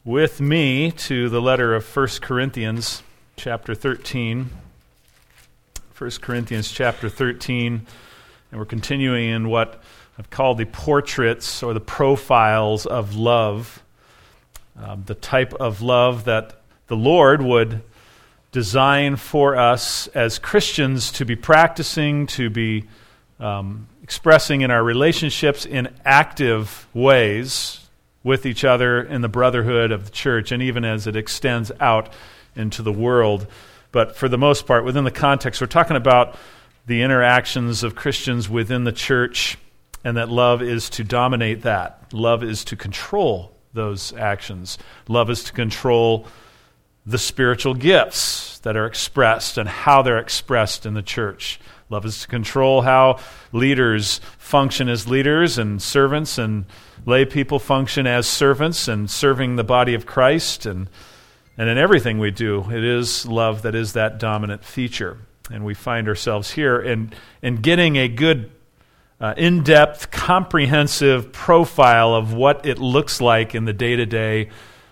with me to the letter of 1 Corinthians chapter 13. 1 Corinthians chapter 13, and we're continuing in what I've called the portraits or the profiles of love, the type of love that the Lord would design for us as Christians to be practicing, to be expressing in our relationships in active ways with each other in the brotherhood of the church, and even as it extends out into the world. But for the most part, within the context, we're talking about the interactions of Christians within the church, and that love is to dominate that. Love is to control those actions. Love is to control the spiritual gifts that are expressed and how they're expressed in the church. Love is to control how leaders function as leaders, and servants and lay people function as servants and serving the body of Christ. And in everything we do, it is love that is that dominant feature. And we find ourselves here in getting a good, in-depth, comprehensive profile of what it looks like in the day-to-day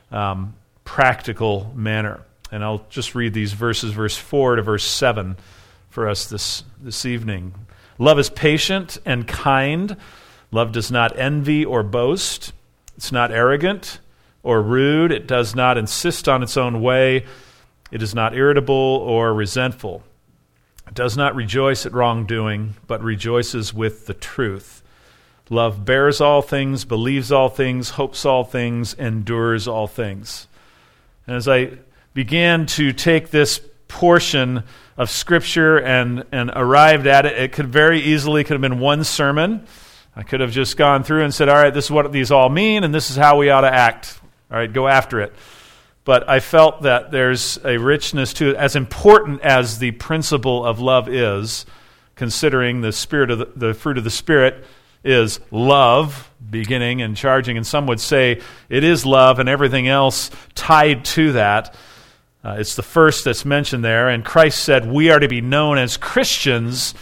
practical manner. And I'll just read these verses, verse 4 to verse 7, for us this evening. Love is patient and kind. Love does not envy or boast. It's not arrogant or rude. It does not insist on its own way. It is not irritable or resentful. It does not rejoice at wrongdoing, but rejoices with the truth. Love bears all things, believes all things, hopes all things, endures all things. And as I began to take this portion of Scripture and arrived at it, it could very easily have been one sermon. I could have just gone through and said, all right, this is what these all mean, and this is how we ought to act. All right, go after it. But I felt that there's a richness to it, as important as the principle of love is, considering the spirit of the fruit of the Spirit is love, beginning and charging, and some would say it is love and everything else tied to that. It's the first that's mentioned there, and Christ said we are to be known as Christians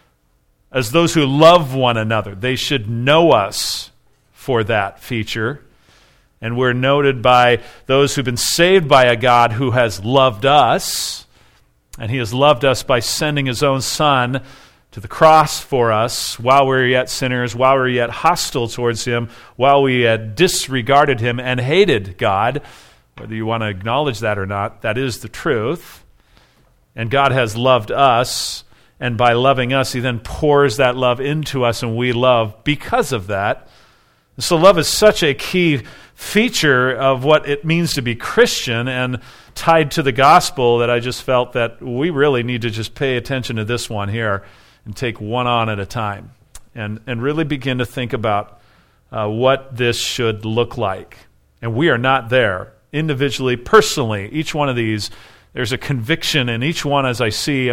as those who love one another. They should know us for that feature. And we're noted by those who've been saved by a God who has loved us, and He has loved us by sending His own Son to the cross for us while we were yet sinners, while we were yet hostile towards Him, while we had disregarded Him and hated God. Whether you want to acknowledge that or not, that is the truth. And God has loved us, and by loving us, He then pours that love into us, and we love because of that. So love is such a key feature of what it means to be Christian and tied to the gospel that I just felt that we really need to just pay attention to this one here and take one on at a time and really begin to think about what this should look like. And we are not there individually, personally. Each one of these, there's a conviction in each one as I see.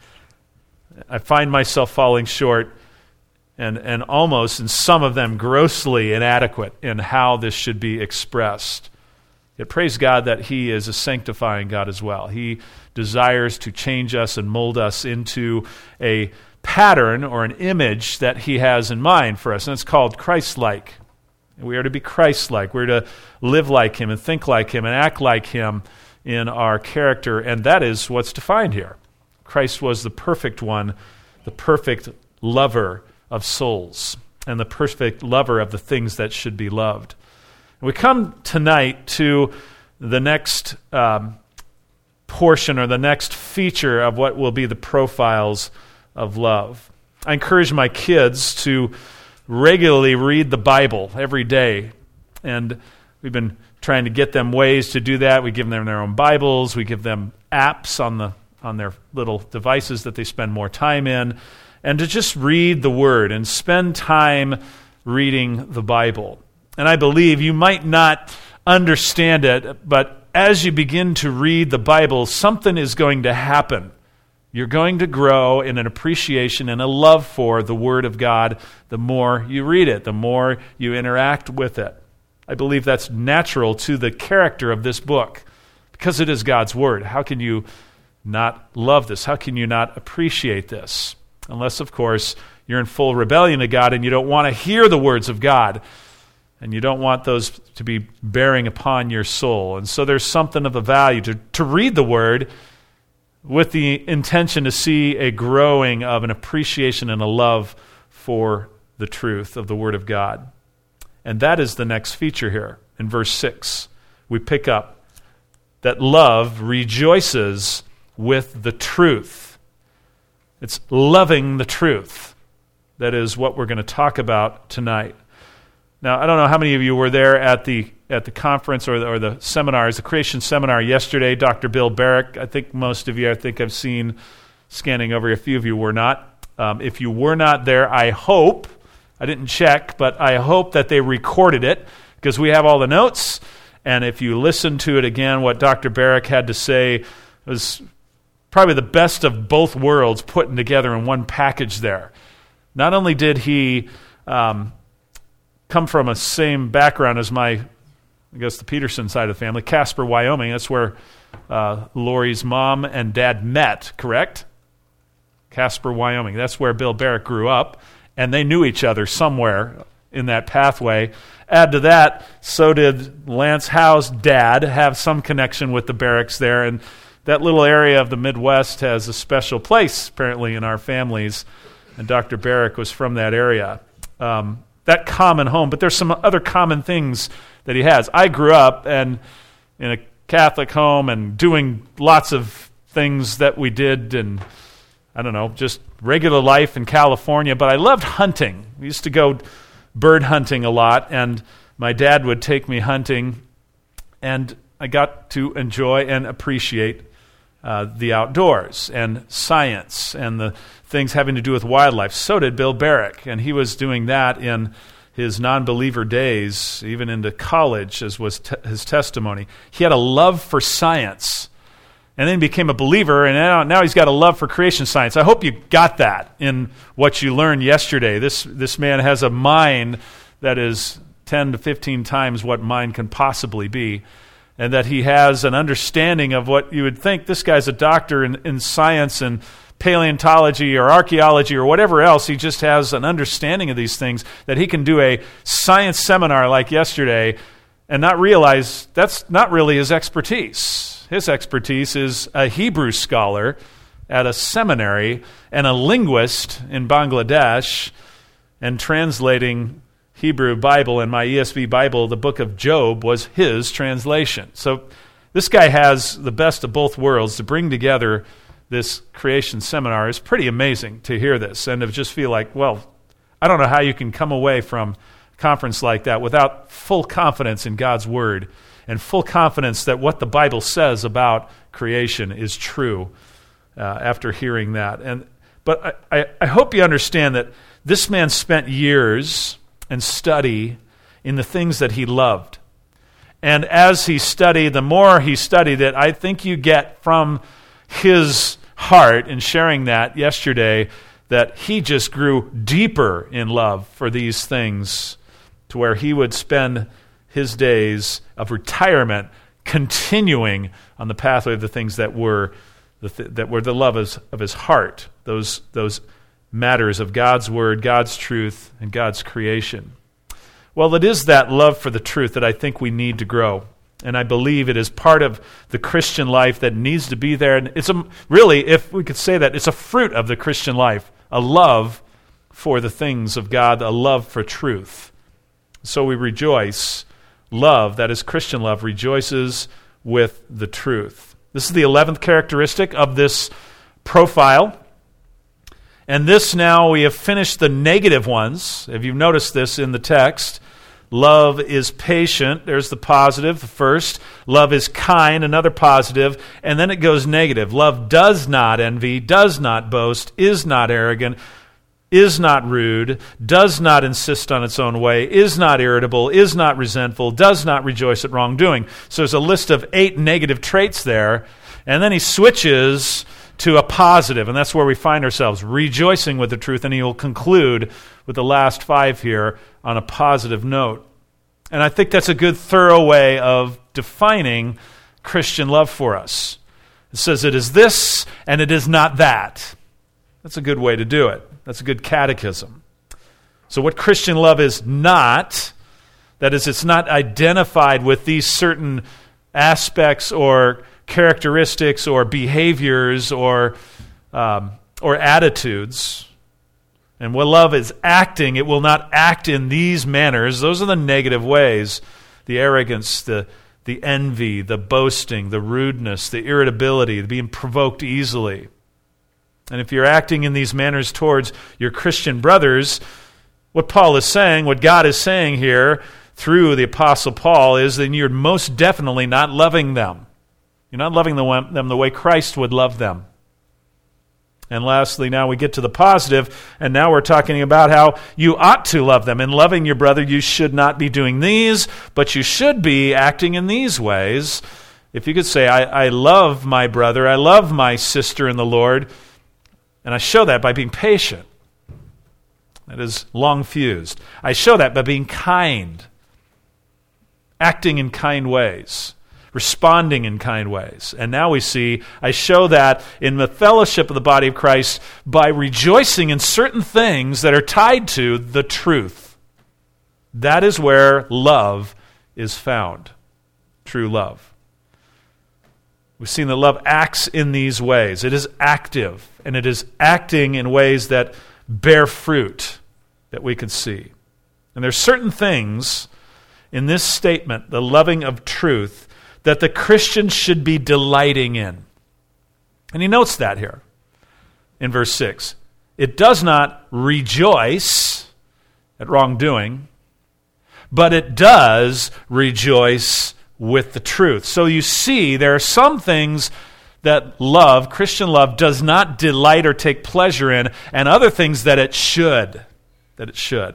I find myself falling short and almost in some of them grossly inadequate in how this should be expressed. Yet praise God that He is a sanctifying God as well. He desires to change us and mold us into a pattern or an image that He has in mind for us, and it's called Christ-like. We are to be Christ-like. We're to live like Him and think like Him and act like Him in our character, and that is what's defined here. Christ was the perfect one, the perfect lover of souls, and the perfect lover of the things that should be loved. And we come tonight to the next portion or the next feature of what will be the profiles of love. I encourage my kids to regularly read the Bible every day, and we've been trying to get them ways to do that. We give them their own Bibles. We give them apps on their little devices that they spend more time in, and to just read the Word and spend time reading the Bible. And I believe you might not understand it, but as you begin to read the Bible, something is going to happen. You're going to grow in an appreciation and a love for the Word of God the more you read it, the more you interact with it. I believe that's natural to the character of this book, because it is God's Word. How can you not love this? How can you not appreciate this? Unless, of course, you're in full rebellion to God and you don't want to hear the words of God. And you don't want those to be bearing upon your soul. And so there's something of a value to read the Word with the intention to see a growing of an appreciation and a love for the truth of the Word of God. And that is the next feature here. In verse 6, we pick up that love rejoices with the truth. It's loving the truth. That is what we're going to talk about tonight. Now, I don't know how many of you were there at the conference or the seminars, the creation seminar yesterday. Dr. Bill Barrick, I think most of you, I've seen scanning over. A few of you were not. If you were not there, I hope, I didn't check, but I hope that they recorded it because we have all the notes. And if you listen to it again, what Dr. Barrick had to say was probably the best of both worlds put together in one package there. Not only did he come from a same background as the Peterson side of the family, Casper, Wyoming. That's where Lori's mom and dad met, correct? Casper, Wyoming. That's where Bill Barrick grew up, and they knew each other somewhere in that pathway. Add to that, so did Lance Howe's dad have some connection with the Barricks there, and that little area of the Midwest has a special place, apparently, in our families, and Dr. Barrick was from that area. That common home, but there's some other common things that he has. I grew up in a Catholic home and doing lots of things that we did, and I don't know, just regular life in California, but I loved hunting. We used to go bird hunting a lot, and my dad would take me hunting, and I got to enjoy and appreciate the outdoors and science and the things having to do with wildlife. So did Bill Barrick, and he was doing that in his non-believer days, even into college, as was his testimony. He had a love for science, and then became a believer, and now he's got a love for creation science. I hope you got that in what you learned yesterday. This man has a mind that is 10 to 15 times what mine can possibly be, and that he has an understanding of what you would think. This guy's a doctor in science and paleontology or archaeology or whatever else. He just has an understanding of these things that he can do a science seminar like yesterday and not realize that's not really his expertise. His expertise is a Hebrew scholar at a seminary and a linguist in Bangladesh, and translating Hebrew Bible. In my ESV Bible, the book of Job was his translation. So this guy has the best of both worlds to bring together this creation seminar. Is pretty amazing to hear this and to just feel like, well, I don't know how you can come away from a conference like that without full confidence in God's Word and full confidence that what the Bible says about creation is true after hearing that. But I hope you understand that this man spent years and study in the things that he loved. And as he studied, the more he studied it, I think you get from his heart in sharing that yesterday that he just grew deeper in love for these things, to where he would spend his days of retirement continuing on the pathway of the things that were the love of his heart, those matters of God's Word, God's truth, and God's creation. Well, it is that love for the truth that I think we need to grow. And I believe it is part of the Christian life that needs to be there. And it's really, if we could say that, it's a fruit of the Christian life, a love for the things of God, a love for truth. So we rejoice. Love, that is Christian love, rejoices with the truth. This is the 11th characteristic of this profile. And this now, we have finished the negative ones. If you've noticed this in the text, love is patient. There's the positive, the first. Love is kind, another positive. And then it goes negative. Love does not envy, does not boast, is not arrogant, is not rude, does not insist on its own way, is not irritable, is not resentful, does not rejoice at wrongdoing. So there's a list of 8 negative traits there. And then he switches to a positive, and that's where we find ourselves, rejoicing with the truth, and he will conclude with the last 5 here on a positive note. And I think that's a good, thorough way of defining Christian love for us. It says it is this, and it is not that. That's a good way to do it. That's a good catechism. So what Christian love is not, That is, it's not identified with these certain aspects or characteristics or behaviors or attitudes. And when love is acting, it will not act in these manners. Those are the negative ways. The arrogance, the envy, the boasting, the rudeness, the irritability, the being provoked easily. And if you're acting in these manners towards your Christian brothers, what Paul is saying, what God is saying here through the Apostle Paul is that you're most definitely not loving them. You're not loving them the way Christ would love them. And lastly, now we get to the positive, and now we're talking about how you ought to love them. In loving your brother, you should not be doing these, but you should be acting in these ways. If you could say, I love my brother, I love my sister in the Lord, and I show that by being patient. That is long-fused. I show that by being kind, acting in kind ways, responding in kind ways. And now we see, I show that in the fellowship of the body of Christ by rejoicing in certain things that are tied to the truth. That is where love is found, true love. We've seen that love acts in these ways. It is active, and it is acting in ways that bear fruit that we can see. And there's certain things in this statement, the loving of truth, that the Christian should be delighting in. And he notes that here in verse 6. It does not rejoice at wrongdoing, but it does rejoice with the truth. So you see, there are some things that love, Christian love, does not delight or take pleasure in, and other things that it should. It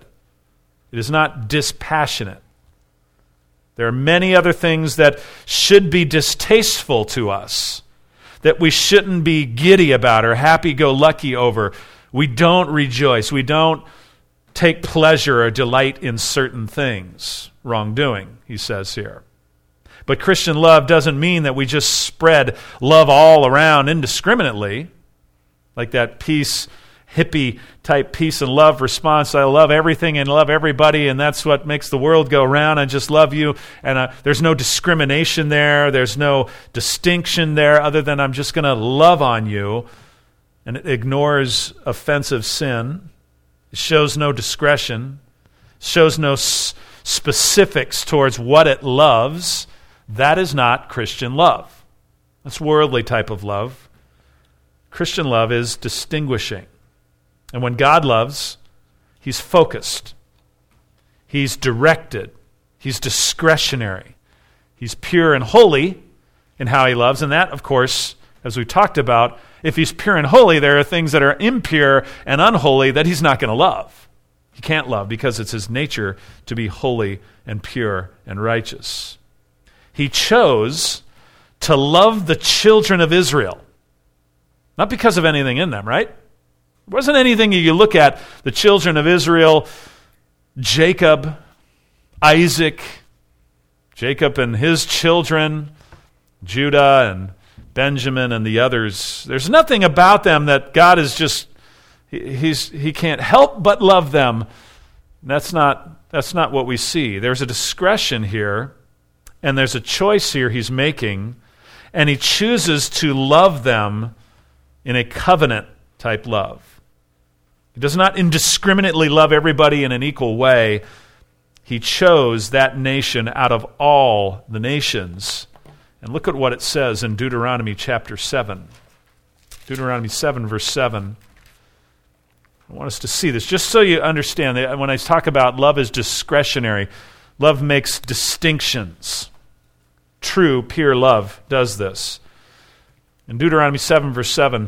is not dispassionate. There are many other things that should be distasteful to us, that we shouldn't be giddy about or happy-go-lucky over. We don't rejoice. We don't take pleasure or delight in certain things. Wrongdoing, he says here. But Christian love doesn't mean that we just spread love all around indiscriminately, like that hippie type peace and love response. I love everything and love everybody, and that's what makes the world go round. I just love you, and there's no discrimination there. There's no distinction there other than I'm just going to love on you. And it ignores offensive sin. It shows no discretion. It shows no specifics towards what it loves. That is not Christian love. That's worldly type of love. Christian love is distinguishing. And when God loves, he's focused. He's directed. He's discretionary. He's pure and holy in how he loves. And that, of course, as we talked about, if he's pure and holy, there are things that are impure and unholy that he's not going to love. He can't love because it's his nature to be holy and pure and righteous. He chose to love the children of Israel. Not because of anything in them, right? There wasn't anything you look at the children of Israel, Jacob, Isaac, Jacob and his children, Judah and Benjamin and the others. There's nothing about them that God is just, he can't help but love them. That's not what we see. There's a discretion here, and there's a choice here he's making, and he chooses to love them in a covenant-type love. He does not indiscriminately love everybody in an equal way. He chose that nation out of all the nations. And look at what it says in Deuteronomy chapter 7. Deuteronomy 7, verse 7. I want us to see this, just so you understand that when I talk about love is discretionary, love makes distinctions. True, pure love does this. In Deuteronomy 7, verse 7,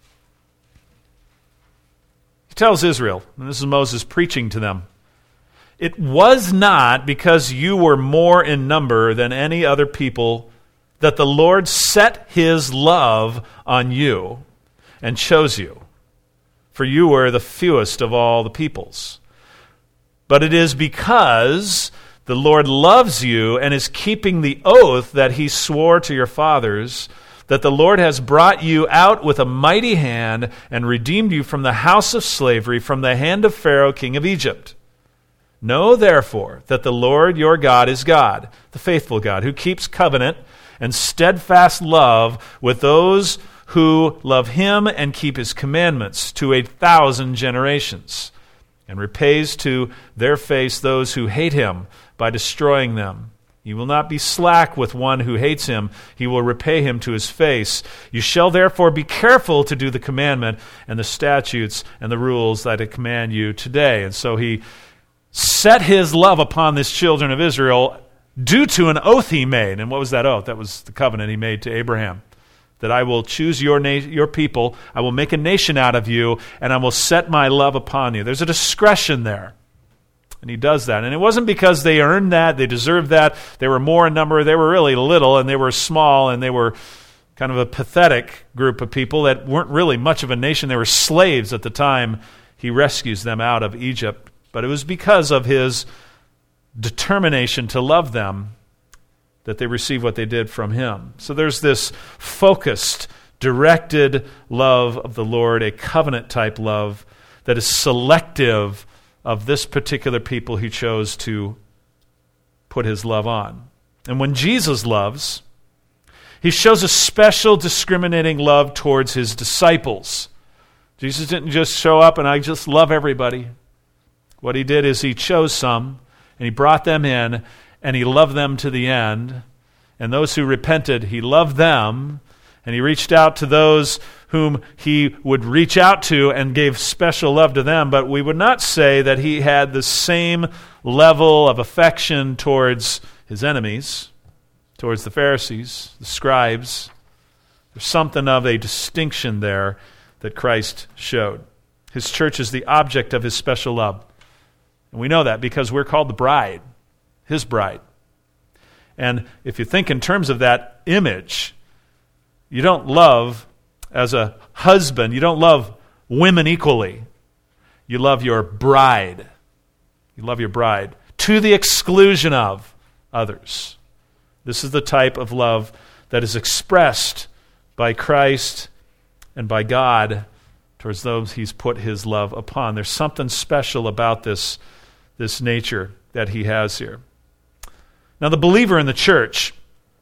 he tells Israel, and this is Moses preaching to them, "It was not because you were more in number than any other people that the Lord set his love on you and chose you, for you were the fewest of all the peoples. But it is because the Lord loves you and is keeping the oath that he swore to your fathers, that the Lord has brought you out with a mighty hand and redeemed you from the house of slavery, from the hand of Pharaoh, king of Egypt. Know therefore that the Lord your God is God, the faithful God, who keeps covenant and steadfast love with those who love him and keep his commandments to 1,000 generations, and repays to their face those who hate him by destroying them. He will not be slack with one who hates him. He will repay him to his face. You shall therefore be careful to do the commandment and the statutes and the rules that I command you today. And so he set his love upon these children of Israel due to an oath he made. And what was that oath? That was the covenant he made to Abraham. That I will choose your people, I will make a nation out of you, and I will set my love upon you. There's a discretion there. And he does that. And it wasn't because they earned that, they deserved that. They were more in number, they were really little, and they were small, and they were kind of a pathetic group of people that weren't really much of a nation. They were slaves at the time he rescues them out of Egypt. But it was because of his determination to love them that they receive what they did from him. So there's this focused, directed love of the Lord, a covenant-type love that is selective of this particular people he chose to put his love on. And when Jesus loves, he shows a special discriminating love towards his disciples. Jesus didn't just show up and I just love everybody. What he did is he chose some and he brought them in and he loved them to the end. And those who repented, he loved them. And he reached out to those whom he would reach out to and gave special love to them. But we would not say that he had the same level of affection towards his enemies, towards the Pharisees, the scribes. There's something of a distinction there that Christ showed. His church is the object of his special love. And we know that because we're called the bride, his bride. And if you think in terms of that image, you don't love, as a husband, you don't love women equally. You love your bride. You love your bride to the exclusion of others. This is the type of love that is expressed by Christ and by God towards those he's put his love upon. There's something special about this nature that he has here. Now, the believer in the church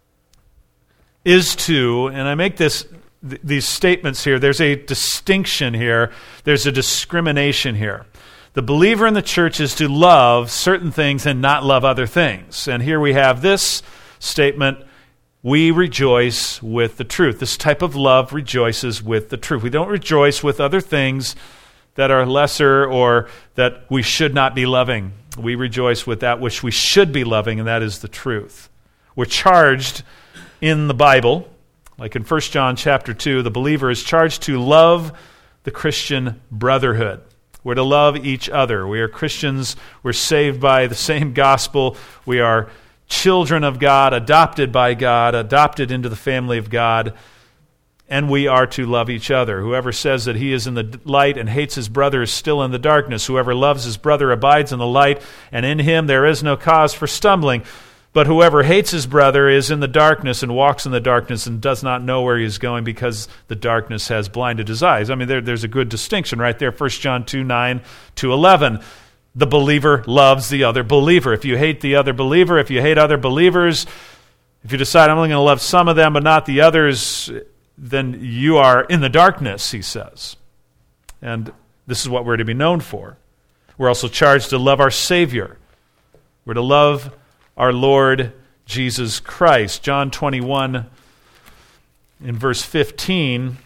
is to, and I make these statements here, there's a distinction here, there's a discrimination here. The believer in the church is to love certain things and not love other things. And here we have this statement, we rejoice with the truth. This type of love rejoices with the truth. We don't rejoice with other things that are lesser or that we should not be loving. We rejoice with that which we should be loving, and that is the truth. We're charged in the Bible, like in 1 John chapter 2, the believer is charged to love the Christian brotherhood. We're to love each other. We are Christians. We're saved by the same gospel. We are children of God, adopted by God, adopted into the family of God, and we are to love each other. Whoever says that he is in the light and hates his brother is still in the darkness. Whoever loves his brother abides in the light, and in him there is no cause for stumbling. But whoever hates his brother is in the darkness and walks in the darkness and does not know where he is going because the darkness has blinded his eyes. I mean, there's a good distinction right there. 1 John 2:9 to 11. The believer loves the other believer. If you hate the other believer, if you hate other believers, if you decide I'm only going to love some of them but not the others, then you are in the darkness, he says. And this is what we're to be known for. We're also charged to love our Savior. We're to love our Lord Jesus Christ. John 21, in verse 15,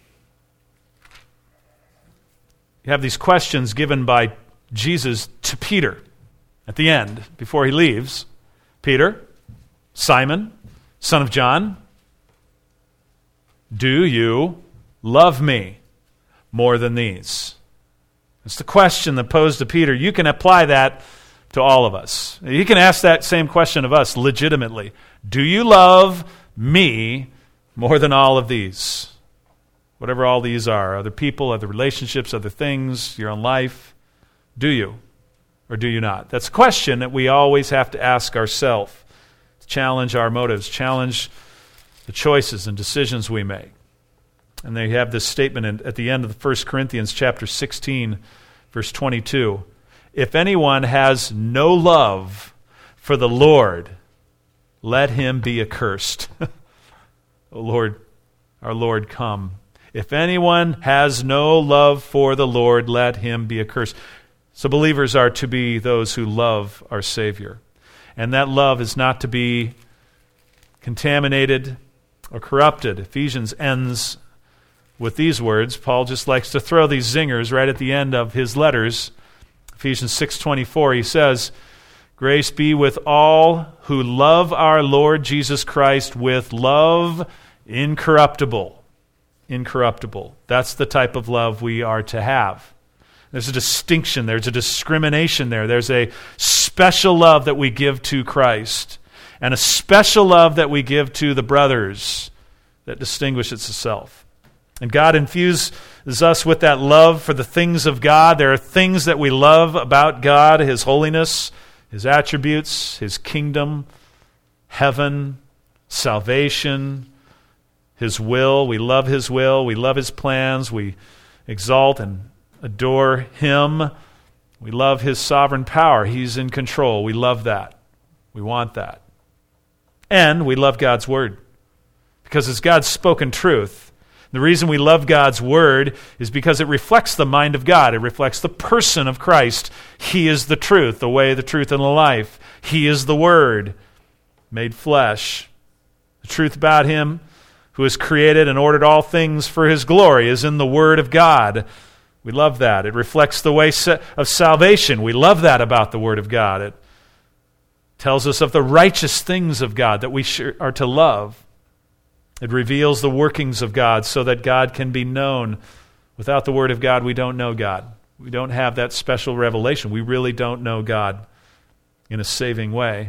you have these questions given by Jesus to Peter at the end, before he leaves. Peter, Simon, son of John, do you love me more than these? It's the question that posed to Peter. You can apply that to all of us. You can ask that same question of us legitimately. Do you love me more than all of these? Whatever all these are, other people, other relationships, other things, your own life. Do you or do you not? That's a question that we always have to ask ourselves. Challenge our motives, challenge the choices and decisions we make. And they have this statement at the end of 1 Corinthians chapter 16, verse 22. if anyone has no love for the Lord, let him be accursed. O Lord, our Lord, come. If anyone has no love for the Lord, let him be accursed. So believers are to be those who love our Savior. And that love is not to be contaminated or corrupted. Ephesians ends with these words. Paul just likes to throw these zingers right at the end of his letters. Ephesians 6:24, he says, "Grace be with all who love our Lord Jesus Christ with love incorruptible." Incorruptible. That's the type of love we are to have. There's a distinction, there's a discrimination there. There's a special love that we give to Christ and a special love that we give to the brothers that distinguishes itself. And God infuses us with that love for the things of God. There are things that we love about God, His holiness, His attributes, His kingdom, heaven, salvation, His will. We love His will. We love His plans. We exalt and adore Him. We love His sovereign power. He's in control. We love that. We want that. And we love God's Word because it's God's spoken truth. The reason we love God's Word is because it reflects the mind of God. It reflects the person of Christ. He is the truth, the way, the truth, and the life. He is the Word made flesh. The truth about Him, who has created and ordered all things for His glory, is in the Word of God. We love that. It reflects the way of salvation. We love that about the Word of God. It tells us of the righteous things of God that we are to love. It reveals the workings of God so that God can be known. Without the Word of God, we don't know God. We don't have that special revelation. We really don't know God in a saving way.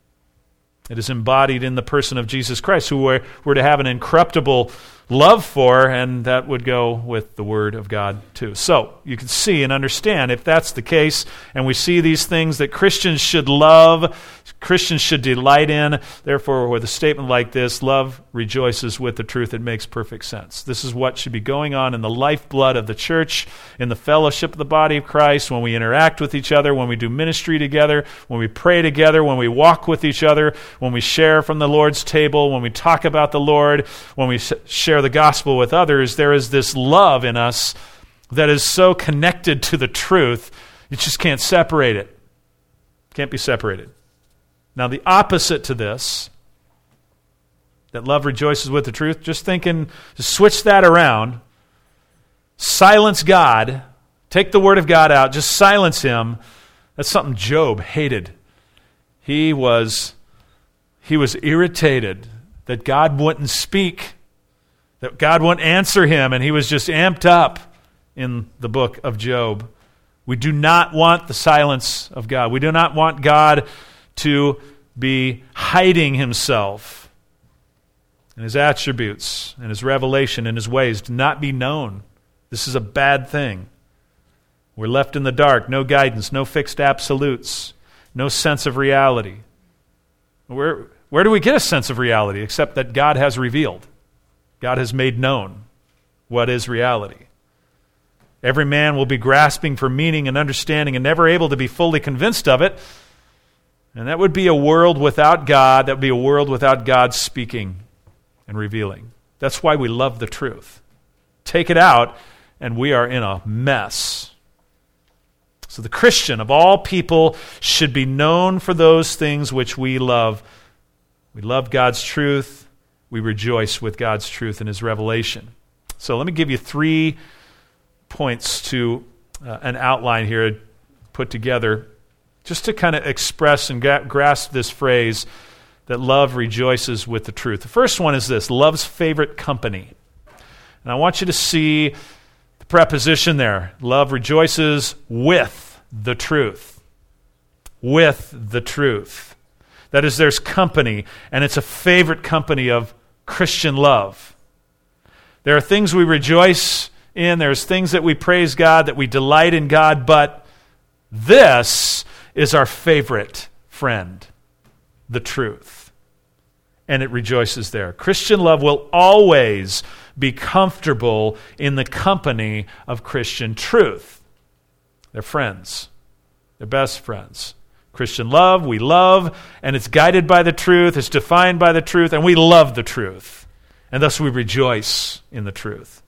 It is embodied in the person of Jesus Christ, who we're to have an incorruptible love for, and that would go with the Word of God too. So, you can see and understand if that's the case, and we see these things that Christians should love, Christians should delight in. Therefore, with a statement like this, love rejoices with the truth. It makes perfect sense. This is what should be going on in the lifeblood of the church, in the fellowship of the body of Christ, when we interact with each other, when we do ministry together, when we pray together, when we walk with each other, when we share from the Lord's table, when we talk about the Lord, when we share the gospel with others. There is this love in us that is so connected to the truth, you just can't separate it. Can't be separated. Now, the opposite to this, that love rejoices with the truth, just switch that around. Silence God. Take the Word of God out. Just silence Him. That's something Job hated. He was irritated that God wouldn't speak, that God wouldn't answer him, and he was just amped up in the book of Job. We do not want the silence of God. We do not want God to be hiding Himself, and His attributes and His revelation and His ways do not be known. This is a bad thing. We're left in the dark, no guidance, no fixed absolutes, no sense of reality. Where do we get a sense of reality except that God has revealed? God has made known what is reality. Every man will be grasping for meaning and understanding and never able to be fully convinced of it. And that would be a world without God. That would be a world without God speaking and revealing. That's why we love the truth. Take it out, and we are in a mess. So the Christian of all people should be known for those things which we love. We love God's truth. We rejoice with God's truth and His revelation. So let me give you 3 points to an outline here put together just to kind of express and grasp this phrase that love rejoices with the truth. The first one is this: love's favorite company. And I want you to see the preposition there. Love rejoices with the truth. With the truth. That is, there's company, and it's a favorite company of Christian love. There are things we rejoice in, there's things that we praise God, that we delight in God, but this is our favorite friend, the truth. And it rejoices there. Christian love will always be comfortable in the company of Christian truth. They're friends. They're best friends. Christian love, we love, and it's guided by the truth, it's defined by the truth, and we love the truth. And thus we rejoice in the truth.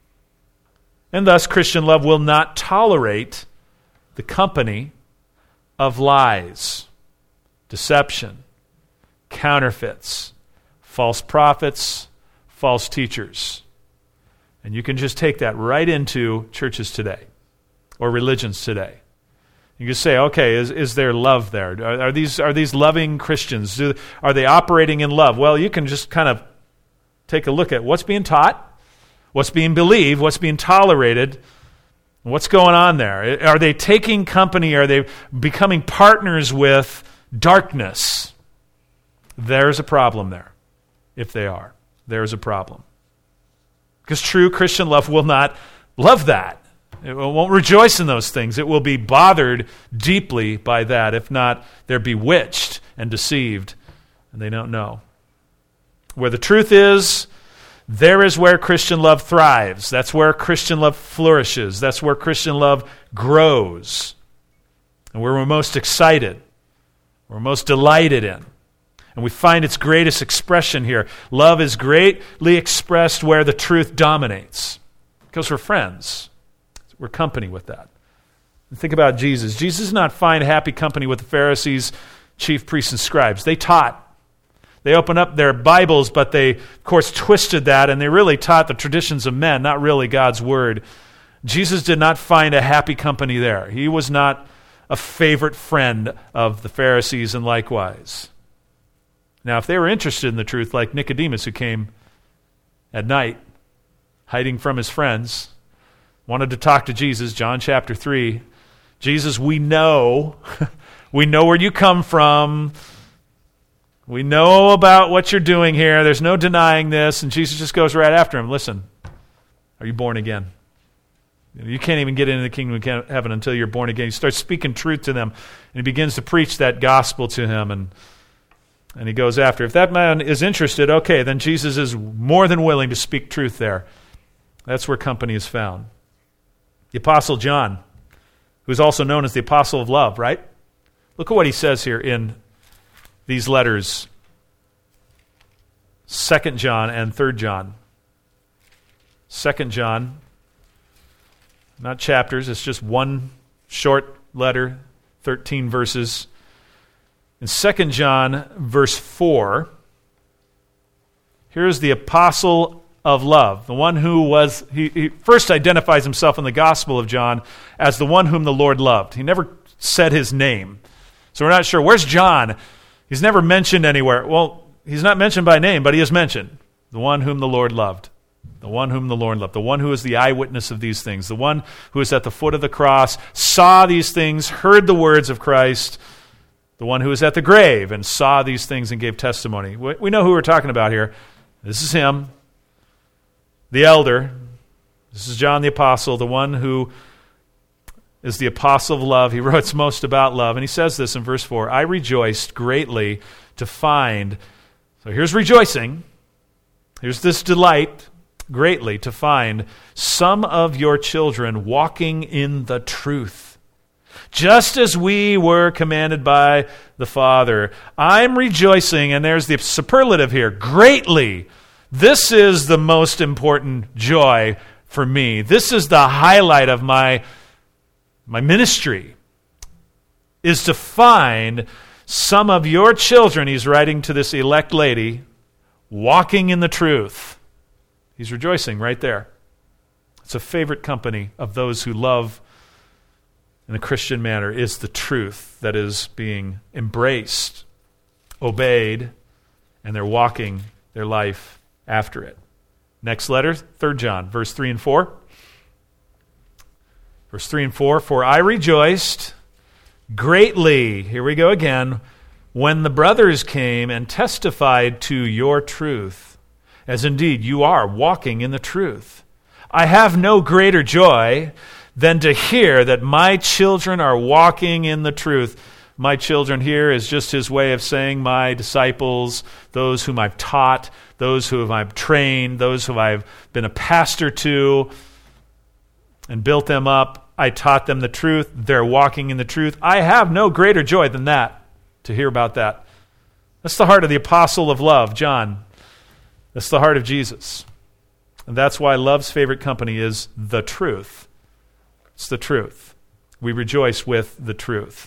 And thus Christian love will not tolerate the company of lies, deception, counterfeits, false prophets, false teachers. And you can just take that right into churches today or religions today. You can say, okay, is there love there? Are these loving Christians? Are they operating in love? Well, you can just kind of take a look at what's being taught, what's being believed, what's being tolerated, what's going on there. Are they taking company? Are they becoming partners with darkness? There's a problem there. If they are, there's a problem. Because true Christian love will not love that. It won't rejoice in those things. It will be bothered deeply by that. If not, they're bewitched and deceived, and they don't know. Where the truth is, there is where Christian love thrives. That's where Christian love flourishes. That's where Christian love grows. And where we're most excited, we're most delighted in. And we find its greatest expression here. Love is greatly expressed where the truth dominates. Because we're friends. We're company with that. And think about Jesus. Jesus did not find happy company with the Pharisees, chief priests, and scribes. They taught. They opened up their Bibles, but they, of course, twisted that, and they really taught the traditions of men, not really God's Word. Jesus did not find a happy company there. He was not a favorite friend of the Pharisees, and likewise. Now, if they were interested in the truth, like Nicodemus, who came at night, hiding from his friends, wanted to talk to Jesus, John chapter 3. Jesus, we know where you come from. We know about what you're doing here. There's no denying this. And Jesus just goes right after him. Listen, are you born again? You can't even get into the kingdom of heaven until you're born again. He starts speaking truth to them, and he begins to preach that gospel to him, and he goes after. If that man is interested, okay, then Jesus is more than willing to speak truth there. That's where company is found. The Apostle John, who's also known as the Apostle of Love, right? Look at what he says here in these letters, 2 John and 3 John. 2 John, not chapters, it's just one short letter, 13 verses. In 2 John, verse 4, here's the Apostle of Love, the one who was, he first identifies himself in the Gospel of John as the one whom the Lord loved. He never said his name. So we're not sure. Where's John? He's never mentioned anywhere. Well, he's not mentioned by name, but he is mentioned. The one whom the Lord loved. The one whom the Lord loved. The one who is the eyewitness of these things. The one who is at the foot of the cross, saw these things, heard the words of Christ. The one who was at the grave and saw these things and gave testimony. We know who we're talking about here. This is him. The elder, this is John the Apostle, the one who is the apostle of love. He writes most about love, and he says this in verse 4, I rejoiced greatly to find, so here's rejoicing, here's this delight, greatly to find some of your children walking in the truth, just as we were commanded by the Father. I'm rejoicing, and there's the superlative here, greatly. This is the most important joy for me. This is the highlight of my ministry, is to find some of your children, he's writing to this elect lady, walking in the truth. He's rejoicing right there. It's a favorite company of those who love in a Christian manner is the truth that is being embraced, obeyed, and they're walking their life after it. Next letter, 3 John, verse 3 and 4. Verse 3 and 4, for I rejoiced greatly, here we go again, when the brothers came and testified to your truth, as indeed you are walking in the truth. I have no greater joy than to hear that my children are walking in the truth. My children here is just his way of saying my disciples, those whom I've taught, those whom I've trained, those who I've been a pastor to and built them up. I taught them the truth. They're walking in the truth. I have no greater joy than that, to hear about that. That's the heart of the apostle of love, John. That's the heart of Jesus. And that's why love's favorite company is the truth. It's the truth. We rejoice with the truth.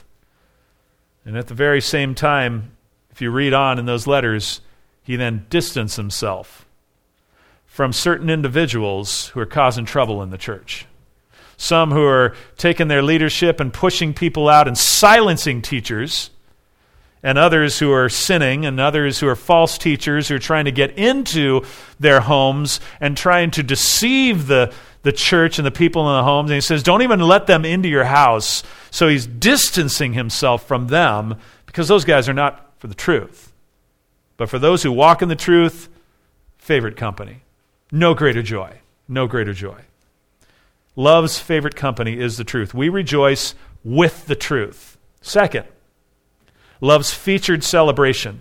And at the very same time, if you read on in those letters, he then distanced himself from certain individuals who are causing trouble in the church. Some who are taking their leadership and pushing people out and silencing teachers, and others who are sinning, and others who are false teachers who are trying to get into their homes and trying to deceive the church and the people in the homes. And he says, don't even let them into your house. So he's distancing himself from them because those guys are not for the truth. But for those who walk in the truth, favorite company. No greater joy. No greater joy. Love's favorite company is the truth. We rejoice with the truth. Second, love's featured celebration.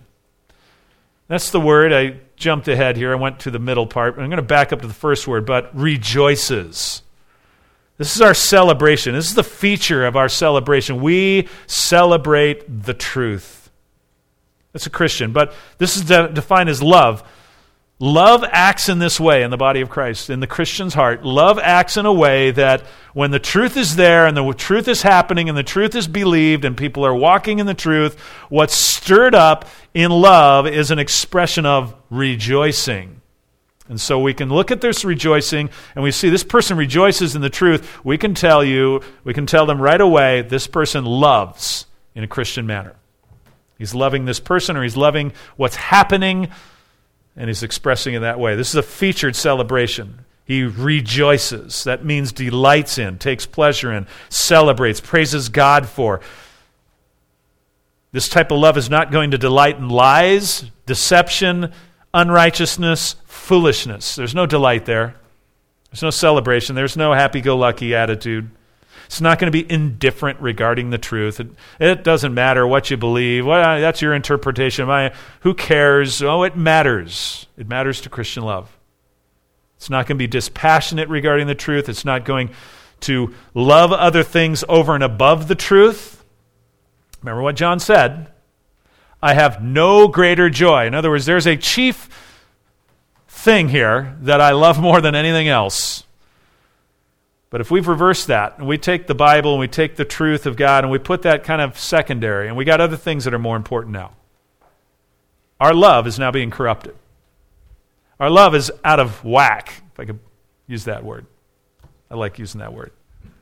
That's the word. I jumped ahead here. I went to the middle part. I'm going to back up to the first word, but rejoices. This is our celebration. This is the feature of our celebration. We celebrate the truth. That's a Christian, but this is defined as love. Love acts in this way in the body of Christ, in the Christian's heart. Love acts in a way that when the truth is there and the truth is happening and the truth is believed and people are walking in the truth, what's stirred up in love is an expression of rejoicing. And so we can look at this rejoicing and we see this person rejoices in the truth. We can tell them right away, this person loves in a Christian manner. He's loving this person, or he's loving what's happening, and he's expressing it that way. This is a featured celebration. He rejoices. That means delights in, takes pleasure in, celebrates, praises God for. This type of love is not going to delight in lies, deception, unrighteousness, foolishness. There's no delight there. There's no celebration. There's no happy-go-lucky attitude. It's not going to be indifferent regarding the truth. It doesn't matter what you believe. Well, that's your interpretation. Who cares? Oh, it matters. It matters to Christian love. It's not going to be dispassionate regarding the truth. It's not going to love other things over and above the truth. Remember what John said. I have no greater joy. In other words, there's a chief thing here that I love more than anything else. But if we've reversed that, and we take the Bible and we take the truth of God and we put that kind of secondary, and we got other things that are more important now, our love is now being corrupted. Our love is out of whack, if I could use that word. I like using that word.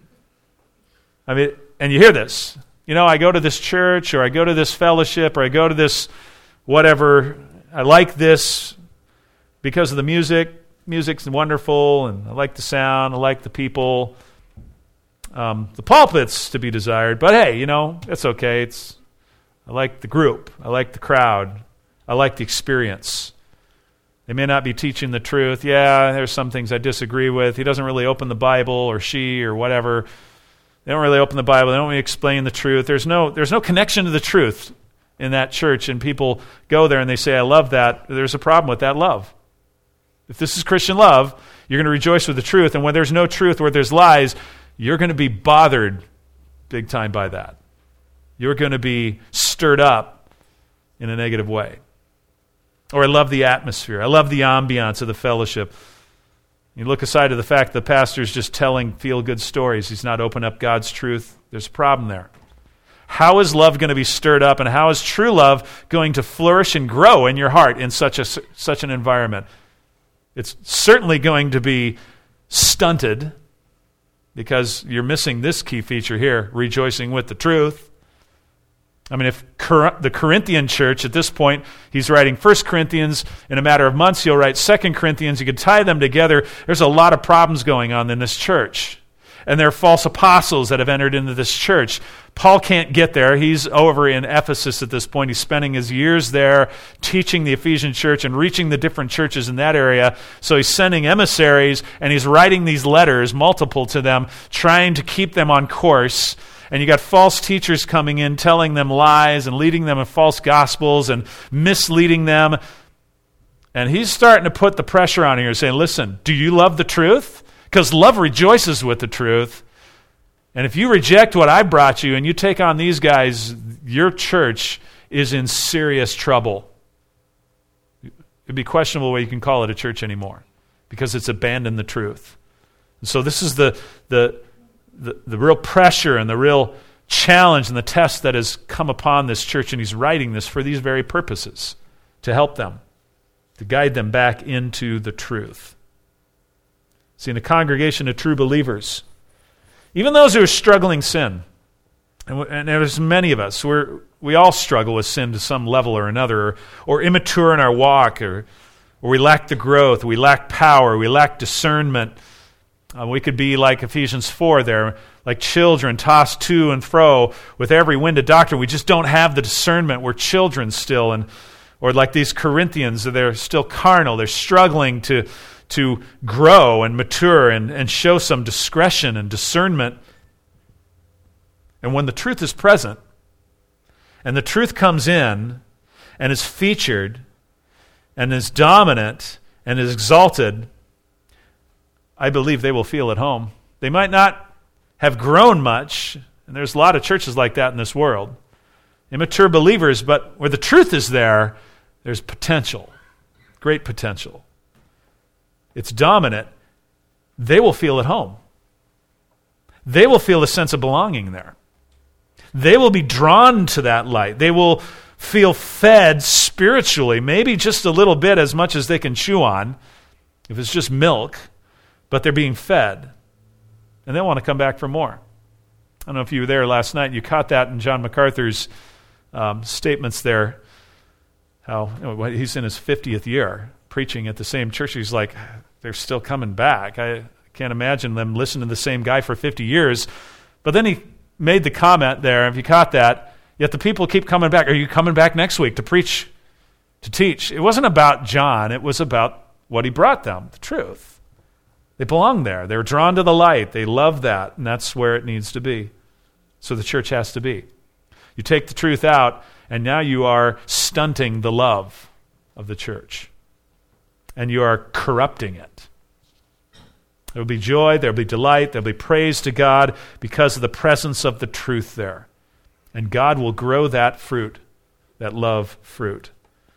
I mean, and you hear this. You know, I go to this church, or I go to this fellowship, or I go to this whatever. I like this because of the music. Music's wonderful, and I like the sound, I like the people. The pulpit's to be desired, but hey, you know, that's okay. I like the group, I like the crowd, I like the experience. They may not be teaching the truth. Yeah, there's some things I disagree with. He doesn't really open the Bible, or she, or whatever. They don't really open the Bible. They don't really explain the truth. There's no connection to the truth in that church, and people go there and they say, I love that. There's a problem with that love. If this is Christian love, you're going to rejoice with the truth. And when there's no truth, where there's lies, you're going to be bothered big time by that. You're going to be stirred up in a negative way. Or I love the atmosphere. I love the ambiance of the fellowship. You look aside to the fact the pastor's just telling feel-good stories. He's not opening up God's truth. There's a problem there. How is love going to be stirred up, and how is true love going to flourish and grow in your heart in such an environment? It's certainly going to be stunted because you're missing this key feature here, rejoicing with the truth. I mean, if the Corinthian church, at this point, he's writing 1 Corinthians in a matter of months, he'll write 2 Corinthians, you could tie them together. There's a lot of problems going on in this church. And there are false apostles that have entered into this church. Paul can't get there. He's over in Ephesus at this point. He's spending his years there teaching the Ephesian church and reaching the different churches in that area. So he's sending emissaries, and he's writing these letters, multiple to them, trying to keep them on course. And you got false teachers coming in, telling them lies and leading them in false gospels and misleading them. And he's starting to put the pressure on here, saying, listen, do you love the truth? Because love rejoices with the truth. And if you reject what I brought you and you take on these guys, your church is in serious trouble. It'd be questionable whether you can call it a church anymore because it's abandoned the truth. And so this is the real pressure and the real challenge and the test that has come upon this church, and he's writing this for these very purposes, to help them, to guide them back into the truth. See, in a congregation of true believers, even those who are struggling sin, and there's many of us, we all struggle with sin to some level or another, or immature in our walk, or we lack the growth, we lack power, we lack discernment. We could be like Ephesians 4 there, like children tossed to and fro with every wind of doctrine. We just don't have the discernment. We're children still. Or like these Corinthians, they're still carnal. They're struggling to grow and mature and show some discretion and discernment. And when the truth is present, and the truth comes in and is featured and is dominant and is exalted, I believe they will feel at home. They might not have grown much, and there's a lot of churches like that in this world. Immature believers, but where the truth is there, there's potential, great potential. It's dominant. They will feel at home. They will feel a sense of belonging there. They will be drawn to that light. They will feel fed spiritually, maybe just a little bit, as much as they can chew on, if it's just milk, but they're being fed. And they'll want to come back for more. I don't know if you were there last night. You caught that in John MacArthur's statements there, how he's in his 50th year preaching at the same church. He's like, they're still coming back. I can't imagine them listening to the same guy for 50 years. But then he made the comment there, if you caught that, yet the people keep coming back. Are you coming back next week to preach, to teach? It wasn't about John. It was about what he brought them, the truth. They belong there. They're drawn to the light. They love that, and that's where it needs to be. So the church has to be. You take the truth out, and now you are stunting the love of the church. And you are corrupting it. There will be joy, there will be delight, there will be praise to God because of the presence of the truth there. And God will grow that fruit, that love fruit.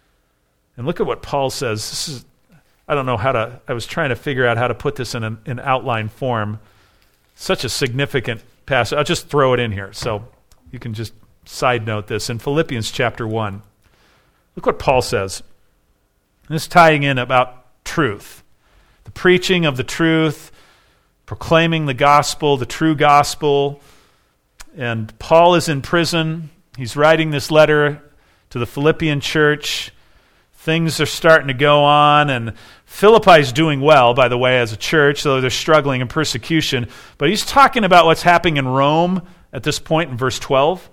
And look at what Paul says. This is, I don't know I was trying to figure out how to put this in an outline form. Such a significant passage. I'll just throw it in here so you can just side note this. In Philippians chapter 1, look what Paul says. And this tying in about truth. The preaching of the truth, proclaiming the gospel, the true gospel. And Paul is in prison. He's writing this letter to the Philippian church. Things are starting to go on, and Philippi's doing well, by the way, as a church, though they're struggling in persecution. But he's talking about what's happening in Rome at this point in verse 12.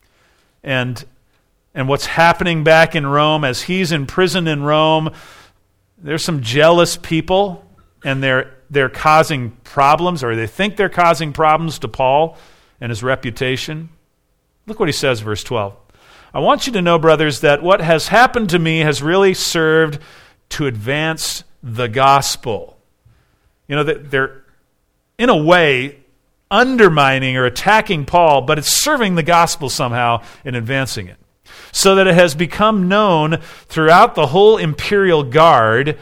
And what's happening back in Rome as he's in prison in Rome. There's some jealous people, and they're causing problems, or they think they're causing problems to Paul and his reputation. Look what he says, verse 12. I want you to know, brothers, that what has happened to me has really served to advance the gospel. You know, they're in a way undermining or attacking Paul, but it's serving the gospel somehow in advancing it. So that it has become known throughout the whole imperial guard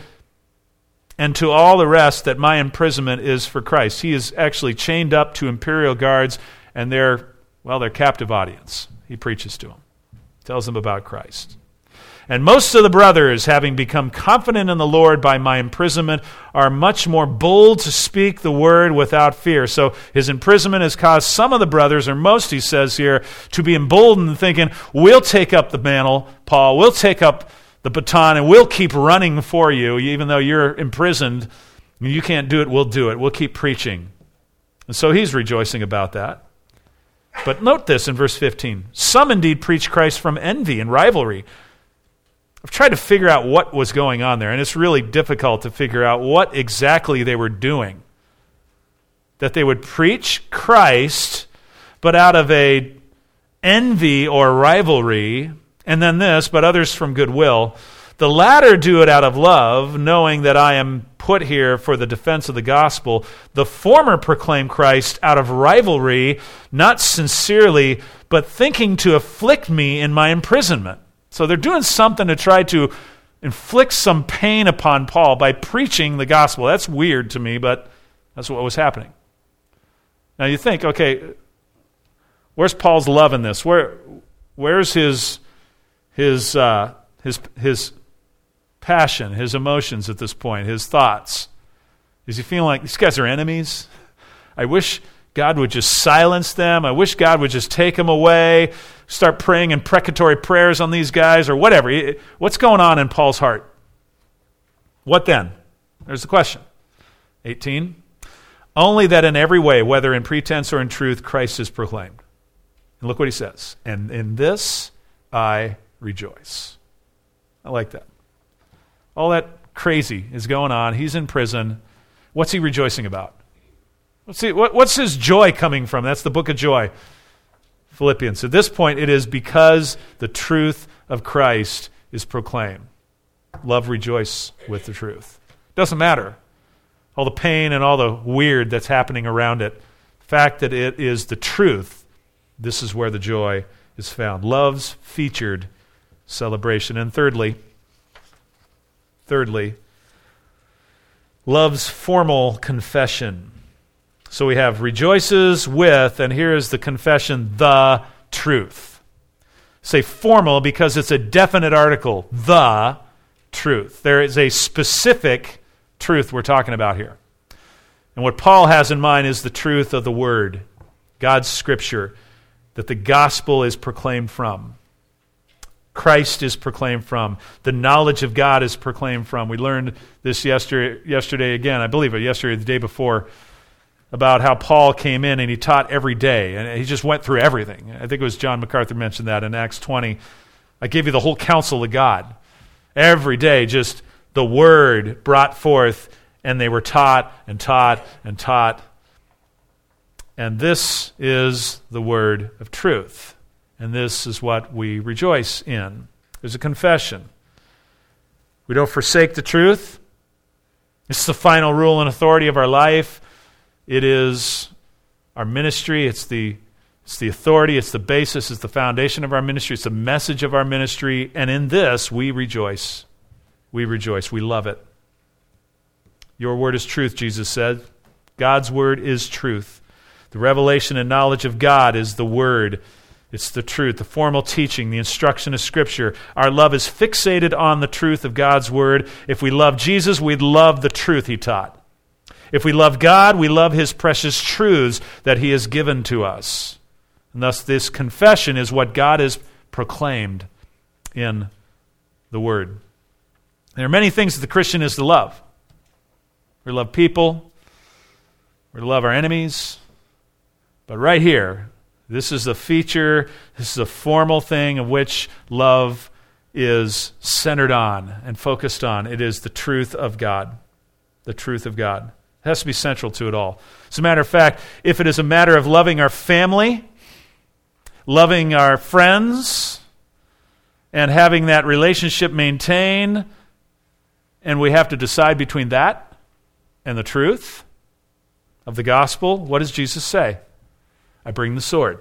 and to all the rest that my imprisonment is for Christ. He is actually chained up to imperial guards, and they're captive audience. He preaches to them, tells them about Christ. And most of the brothers, having become confident in the Lord by my imprisonment, are much more bold to speak the word without fear. So his imprisonment has caused some of the brothers, or most, he says here, to be emboldened, thinking, we'll take up the mantle, Paul, we'll take up the baton, and we'll keep running for you, even though you're imprisoned, and you can't do it, we'll do it. We'll keep preaching. And so he's rejoicing about that. But note this in verse 15. Some indeed preach Christ from envy and rivalry. I've tried to figure out what was going on there, and it's really difficult to figure out what exactly they were doing. That they would preach Christ, but out of a envy or rivalry, and then this, but others from goodwill. The latter do it out of love, knowing that I am put here for the defense of the gospel. The former proclaim Christ out of rivalry, not sincerely, but thinking to afflict me in my imprisonment. So they're doing something to try to inflict some pain upon Paul by preaching the gospel. That's weird to me, but that's what was happening. Now you think, okay, where's Paul's love in this? Where's his passion, his emotions at this point, his thoughts? Is he feeling like these guys are enemies? I wish God would just silence them. I wish God would just take them away, start praying imprecatory prayers on these guys or whatever. What's going on in Paul's heart? What then? There's the question. 18. Only that in every way, whether in pretense or in truth, Christ is proclaimed. And look what he says. And in this I rejoice. I like that. All that crazy is going on. He's in prison. What's he rejoicing about? What's his joy coming from? That's the book of joy. Philippians. At this point, it is because the truth of Christ is proclaimed. Love rejoice with the truth. Doesn't matter. All the pain and all the weird that's happening around it. The fact that it is the truth, this is where the joy is found. Love's featured celebration. And thirdly, love's formal confession. So we have rejoices with, and here is the confession, the truth. Say formal because it's a definite article, the truth. There is a specific truth we're talking about here. And what Paul has in mind is the truth of the Word, God's Scripture, that the gospel is proclaimed from. Christ is proclaimed from. The knowledge of God is proclaimed from. We learned this yesterday again, I believe it, yesterday or the day before, about how Paul came in and he taught every day, and he just went through everything. I think it was John MacArthur mentioned that in Acts 20. I gave you the whole counsel of God. Every day, just the Word brought forth, and they were taught and taught and taught. And this is the word of truth. And this is what we rejoice in. There's a confession. We don't forsake the truth. It's the final rule and authority of our life. It is our ministry. It's the authority. It's the basis. It's the foundation of our ministry. It's the message of our ministry. And in this, we rejoice. We rejoice. We love it. Your word is truth, Jesus said. God's word is truth. The revelation and knowledge of God is the word. It's the truth, the formal teaching, the instruction of Scripture. Our love is fixated on the truth of God's word. If we love Jesus, we love the truth he taught. If we love God, we love his precious truths that he has given to us. And thus this confession is what God has proclaimed in the word. There are many things that the Christian is to love. We're to love people. We're to love our enemies. But right here, this is the feature, this is a formal thing of which love is centered on and focused on. It is the truth of God. The truth of God. It has to be central to it all. As a matter of fact, if it is a matter of loving our family, loving our friends, and having that relationship maintained, and we have to decide between that and the truth of the gospel, what does Jesus say? I bring the sword.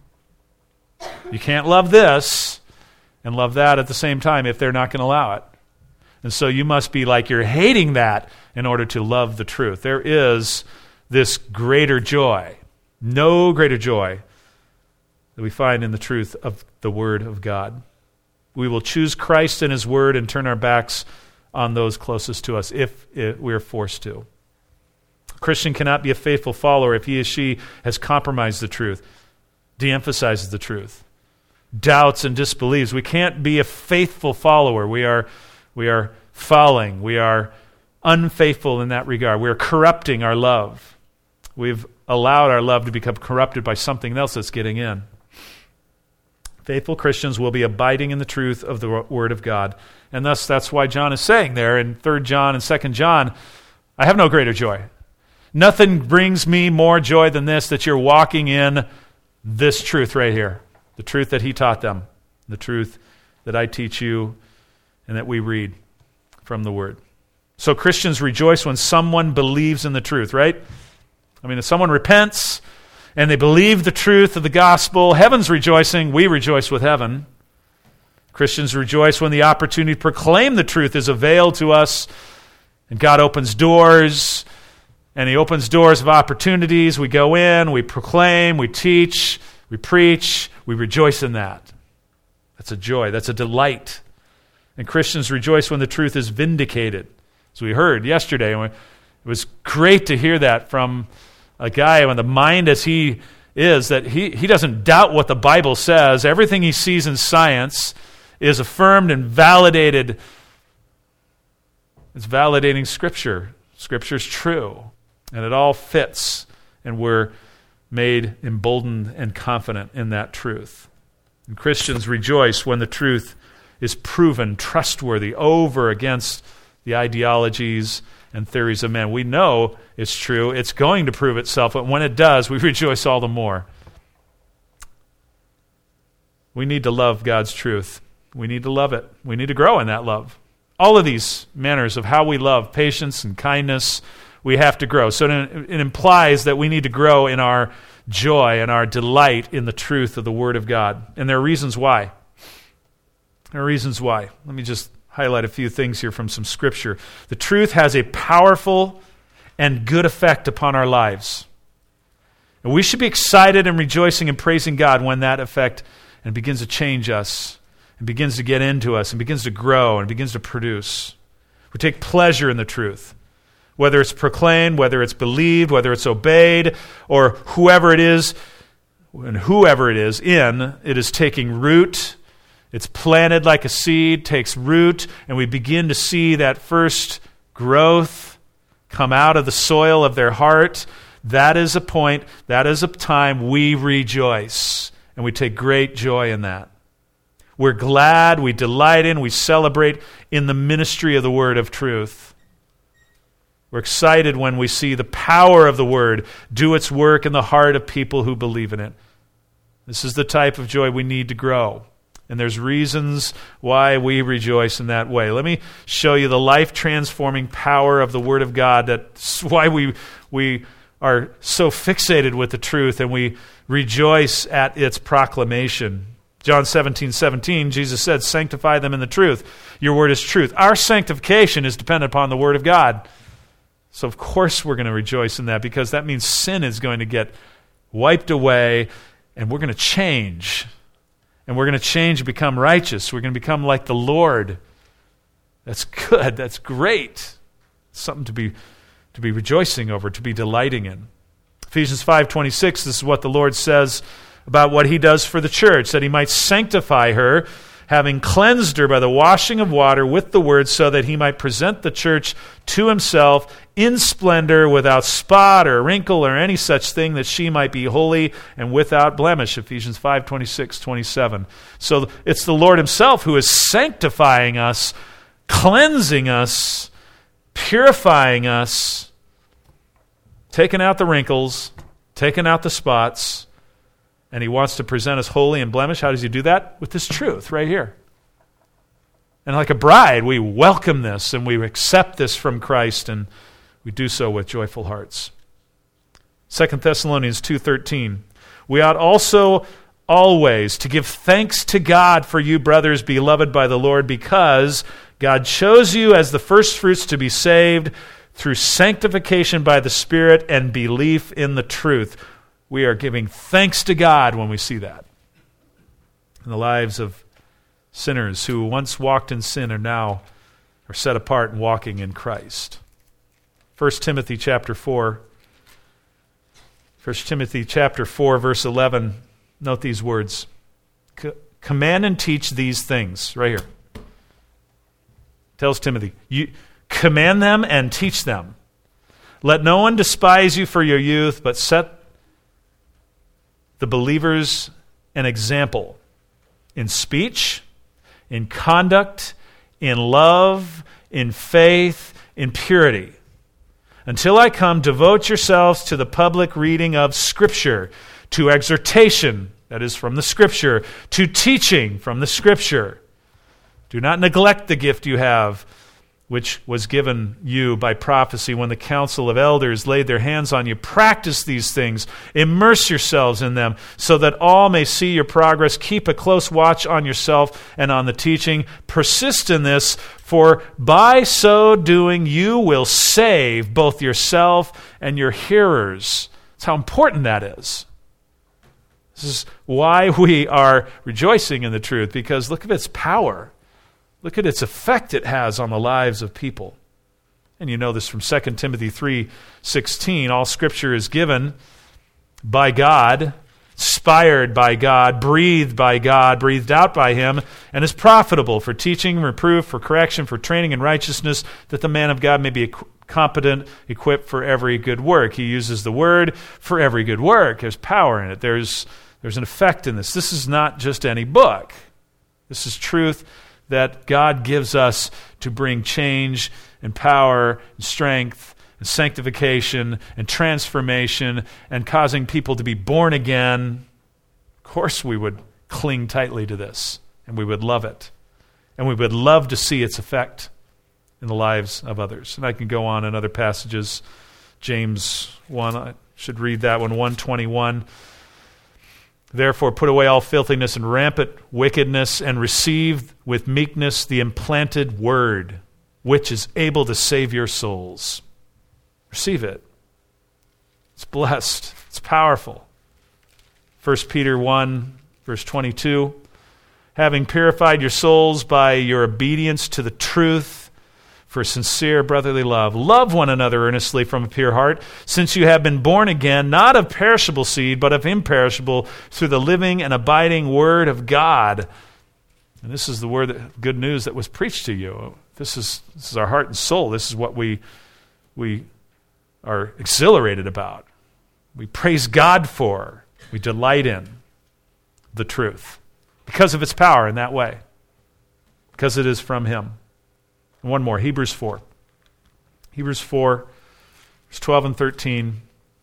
You can't love this and love that at the same time if they're not going to allow it. And so you must be like you're hating that in order to love the truth. There is this greater joy, no greater joy that we find in the truth of the Word of God. We will choose Christ and his Word and turn our backs on those closest to us if we are forced to. A Christian cannot be a faithful follower if he or she has compromised the truth, de-emphasizes the truth, doubts and disbelieves. We can't be a faithful follower. We are fouling. We are unfaithful in that regard. We are corrupting our love. We've allowed our love to become corrupted by something else that's getting in. Faithful Christians will be abiding in the truth of the Word of God. And thus, that's why John is saying there in 3 John and 2 John, I have no greater joy. Nothing brings me more joy than this, that you're walking in this truth right here. The truth that he taught them. The truth that I teach you and that we read from the Word. So Christians rejoice when someone believes in the truth, right? I mean, if someone repents and they believe the truth of the gospel, heaven's rejoicing, we rejoice with heaven. Christians rejoice when the opportunity to proclaim the truth is availed to us, and God opens doors, and He opens doors of opportunities. We go in, we proclaim, we teach, we preach, we rejoice in that. That's a joy, that's a delight. And Christians rejoice when the truth is vindicated. As we heard yesterday, it was great to hear that from a guy with the mind as he is, that he doesn't doubt what the Bible says. Everything he sees in science is affirmed and validated. It's validating Scripture. Scripture's true, and it all fits, and we're made emboldened and confident in that truth. And Christians rejoice when the truth is proven trustworthy over against the ideologies and theories of men. We know it's true. It's going to prove itself, but when it does, we rejoice all the more. We need to love God's truth. We need to love it. We need to grow in that love. All of these manners of how we love, patience and kindness, we have to grow. So it implies that we need to grow in our joy and our delight in the truth of the Word of God. And there are reasons why. There are reasons why. Let me just highlight a few things here from some Scripture. The truth has a powerful and good effect upon our lives. And we should be excited and rejoicing and praising God when that effect begins to change us, and begins to get into us, and begins to grow, and begins to produce. We take pleasure in the truth. Whether it's proclaimed, whether it's believed, whether it's obeyed, or whoever it is, and whoever it is taking root. It's planted like a seed, takes root, and we begin to see that first growth come out of the soil of their heart. That is a point, that is a time we rejoice, and we take great joy in that. We're glad, we delight in, we celebrate in the ministry of the word of truth. We're excited when we see the power of the word do its work in the heart of people who believe in it. This is the type of joy we need to grow. And there's reasons why we rejoice in that way. Let me show you the life-transforming power of the Word of God. That's why we are so fixated with the truth, and we rejoice at its proclamation. John 17:17, Jesus said, "Sanctify them in the truth. Your word is truth." Our sanctification is dependent upon the Word of God. So of course we're going to rejoice in that, because that means sin is going to get wiped away, and we're going to change. And we're going to change and become righteous. We're going to become like the Lord. That's good. That's great. It's something to be rejoicing over, to be delighting in. Ephesians 5:26, this is what the Lord says about what He does for the church, that He might sanctify her, having cleansed her by the washing of water with the word, so that He might present the church to Himself in splendor, without spot or wrinkle or any such thing, that she might be holy and without blemish. Ephesians 5:26-27. So it's the Lord Himself who is sanctifying us, cleansing us, purifying us, taking out the wrinkles, taking out the spots, and He wants to present us holy and blemished. How does He do that? With this truth right here. And like a bride, we welcome this and we accept this from Christ, and we do so with joyful hearts. 2 Thessalonians 2:13. We ought also always to give thanks to God for you, brothers, beloved by the Lord, because God chose you as the firstfruits to be saved through sanctification by the Spirit and belief in the truth. We are giving thanks to God when we see that in the lives of sinners who once walked in sin and now are set apart and walking in Christ. 1 Timothy chapter 4. 1 Timothy chapter 4, verse 11. Note these words. Command and teach these things. Right here. Tells Timothy, you command them and teach them. Let no one despise you for your youth, but set the believers an example in speech, in conduct, in love, in faith, in purity. Until I come, devote yourselves to the public reading of Scripture, to exhortation, that is from the Scripture, to teaching from the Scripture. Do not neglect the gift you have which was given you by prophecy when the council of elders laid their hands on you. Practice these things. Immerse yourselves in them so that all may see your progress. Keep a close watch on yourself and on the teaching. Persist in this, for by so doing you will save both yourself and your hearers. That's how important that is. This is why we are rejoicing in the truth, because look at its power. Look at its effect it has on the lives of people. And you know this from 2 Timothy 3:16. All Scripture is given by God, inspired by God, breathed out by Him, and is profitable for teaching, reproof, for correction, for training in righteousness, that the man of God may be competent, equipped for every good work. He uses the word for every good work. There's power in it. There's an effect in this. This is not just any book. This is truth that God gives us to bring change and power and strength and sanctification and transformation and causing people to be born again. Of course we would cling tightly to this, and we would love it. And we would love to see its effect in the lives of others. And I can go on in other passages. James 1, I should read that one, 1:21. Therefore, put away all filthiness and rampant wickedness, and receive with meekness the implanted word, which is able to save your souls. Receive it. It's blessed. It's powerful. 1 Peter 1, verse 22. Having purified your souls by your obedience to the truth, for sincere brotherly love. Love one another earnestly from a pure heart, since you have been born again, not of perishable seed, but of imperishable, through the living and abiding Word of God. And this is the word, good news that was preached to you. This is our heart and soul. This is what we are exhilarated about. We praise God for. We delight in the truth because of its power in that way, because it is from Him. And one more, Hebrews 4. Hebrews 4, verse 12 and 13.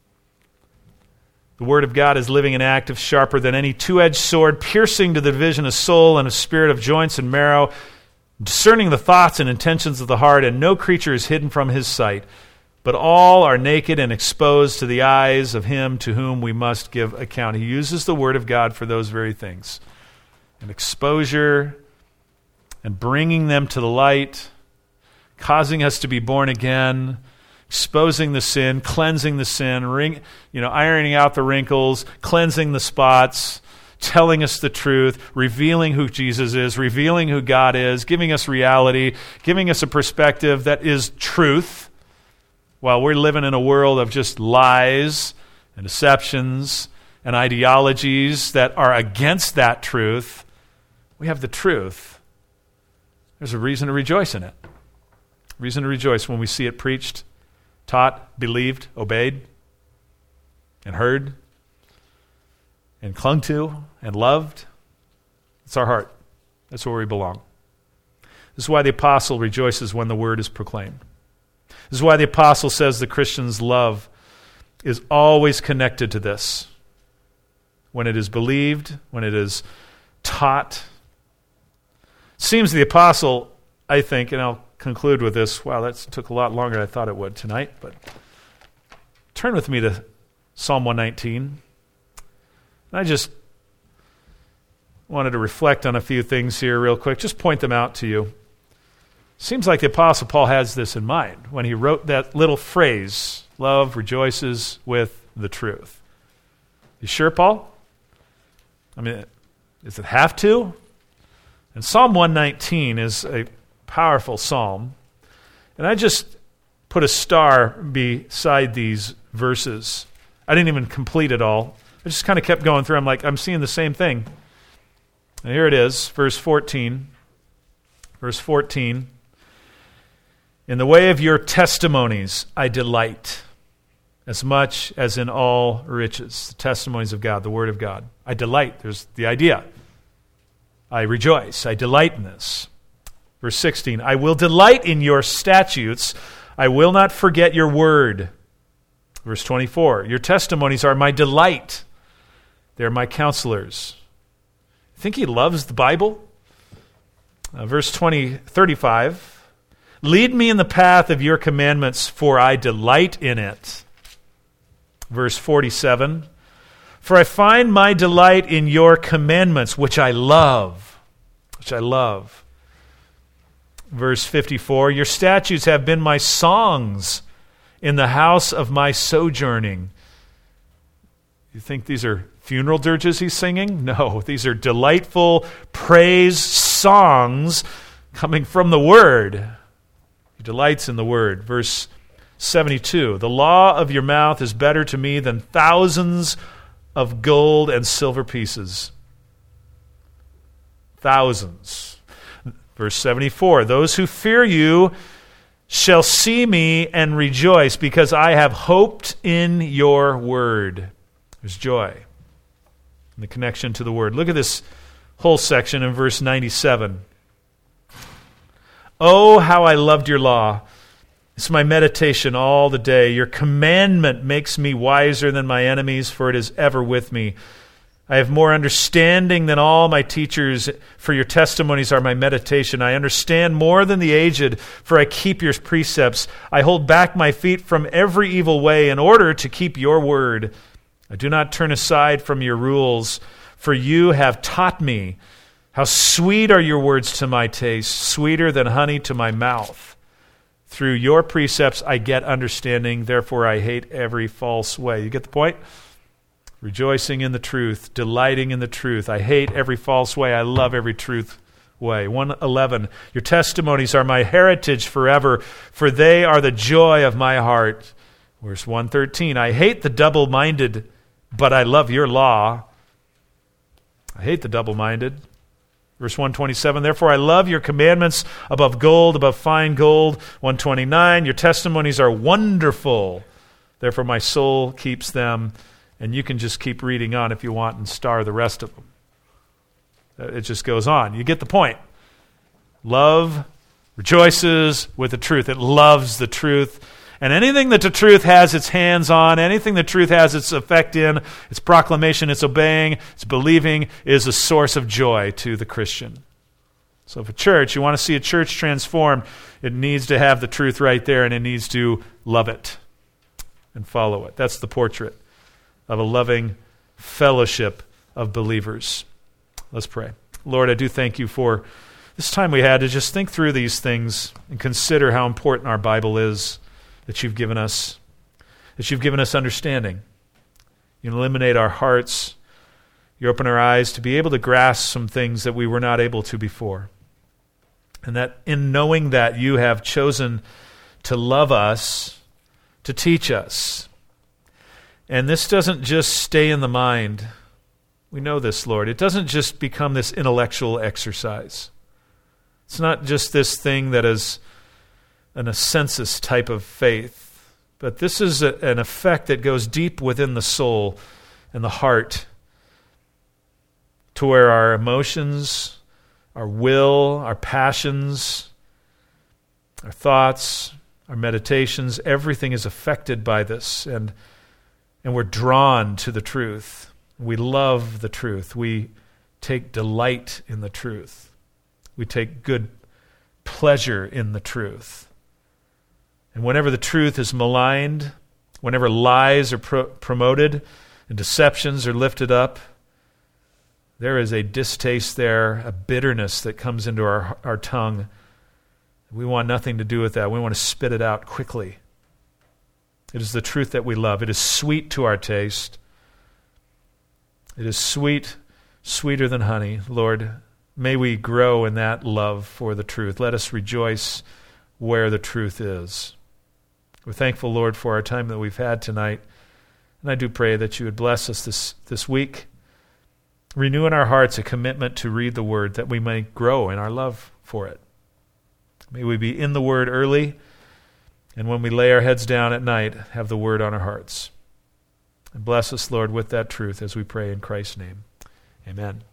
The Word of God is living and active, sharper than any two-edged sword, piercing to the division of soul and of spirit, of joints and marrow, discerning the thoughts and intentions of the heart, and no creature is hidden from His sight, but all are naked and exposed to the eyes of Him to whom we must give account. He uses the Word of God for those very things. And exposure and bringing them to the light, causing us to be born again, exposing the sin, cleansing the sin, ironing out the wrinkles, cleansing the spots, telling us the truth, revealing who Jesus is, revealing who God is, giving us reality, giving us a perspective that is truth, while we're living in a world of just lies and deceptions and ideologies that are against that truth. We have the truth. There's a reason to rejoice in it. Reason to rejoice when we see it preached, taught, believed, obeyed, and heard, and clung to, and loved. It's our heart. That's where we belong. This is why the apostle rejoices when the word is proclaimed. This is why the apostle says the Christian's love is always connected to this. When it is believed, when it is taught. It seems the apostle, I think, and I'll conclude with this. Wow, that took a lot longer than I thought it would tonight. But turn with me to Psalm 119. And I just wanted to reflect on a few things here real quick. Just point them out to you. Seems like the Apostle Paul has this in mind when he wrote that little phrase, love rejoices with the truth. You sure, Paul? I mean, does it have to? And Psalm 119 is a powerful psalm. And I just put a star beside these verses. I didn't even complete it all. I just kind of kept going through. I'm seeing the same thing. And here it is, verse 14. Verse 14. In the way of your testimonies I delight, as much as in all riches. The testimonies of God, the Word of God. I delight. There's the idea. I rejoice. I delight in this. Verse 16. I will delight in your statutes. I will not forget your word. Verse 24. Your testimonies are my delight. They're my counselors. Think he loves the Bible? Verse 35. Lead me in the path of your commandments, for I delight in it. Verse 47, for I find my delight in your commandments, which I love. Verse 54, your statutes have been my songs in the house of my sojourning. You think these are funeral dirges he's singing? No, these are delightful praise songs coming from the Word. He delights in the Word. Verse 72, the law of your mouth is better to me than thousands of gold and silver pieces. Thousands. Verse 74, those who fear you shall see me and rejoice, because I have hoped in your word. There's joy in the connection to the word. Look at this whole section in verse 97. Oh, how I loved your law. It's my meditation all the day. Your commandment makes me wiser than my enemies, for it is ever with me. I have more understanding than all my teachers, for your testimonies are my meditation. I understand more than the aged, for I keep your precepts. I hold back my feet from every evil way in order to keep your word. I do not turn aside from your rules, for you have taught me. How sweet are your words to my taste, sweeter than honey to my mouth. Through your precepts I get understanding, therefore I hate every false way. You get the point? Rejoicing in the truth, delighting in the truth. I hate every false way. I love every truth way. 111, your testimonies are my heritage forever, for they are the joy of my heart. Verse 113, I hate the double-minded, but I love your law. I hate the double-minded. Verse 127, therefore I love your commandments above gold, above fine gold. 129, your testimonies are wonderful. Therefore my soul keeps them. And you can just keep reading on if you want and star the rest of them. It just goes on. You get the point. Love rejoices with the truth. It loves the truth. And anything that the truth has its hands on, anything the truth has its effect in, its proclamation, its obeying, its believing, is a source of joy to the Christian. So if a church, you want to see a church transformed, it needs to have the truth right there, and it needs to love it and follow it. That's the portrait of a loving fellowship of believers. Let's pray. Lord, I do thank you for this time we had to just think through these things and consider how important our Bible is that you've given us understanding. You illuminate our hearts. You open our eyes to be able to grasp some things that we were not able to before. And that in knowing that you have chosen to love us, to teach us. And this doesn't just stay in the mind. We know this, Lord. It doesn't just become this intellectual exercise. It's not just this thing that is a census type of faith, but this is an effect that goes deep within the soul and the heart to where our emotions, our will, our passions, our thoughts, our meditations, everything is affected by this, and we're drawn to the truth. We love the truth. We take delight in the truth. We take good pleasure in the truth. And whenever the truth is maligned, whenever lies are promoted and deceptions are lifted up, there is a distaste there, a bitterness that comes into our tongue. We want nothing to do with that. We want to spit it out quickly. It is the truth that we love. It is sweet to our taste. It is sweet, sweeter than honey. Lord, may we grow in that love for the truth. Let us rejoice where the truth is. We're thankful, Lord, for our time that we've had tonight. And I do pray that you would bless us this week. Renew in our hearts a commitment to read the Word, that we may grow in our love for it. May we be in the Word early, and when we lay our heads down at night, have the Word on our hearts. And bless us, Lord, with that truth as we pray in Christ's name. Amen.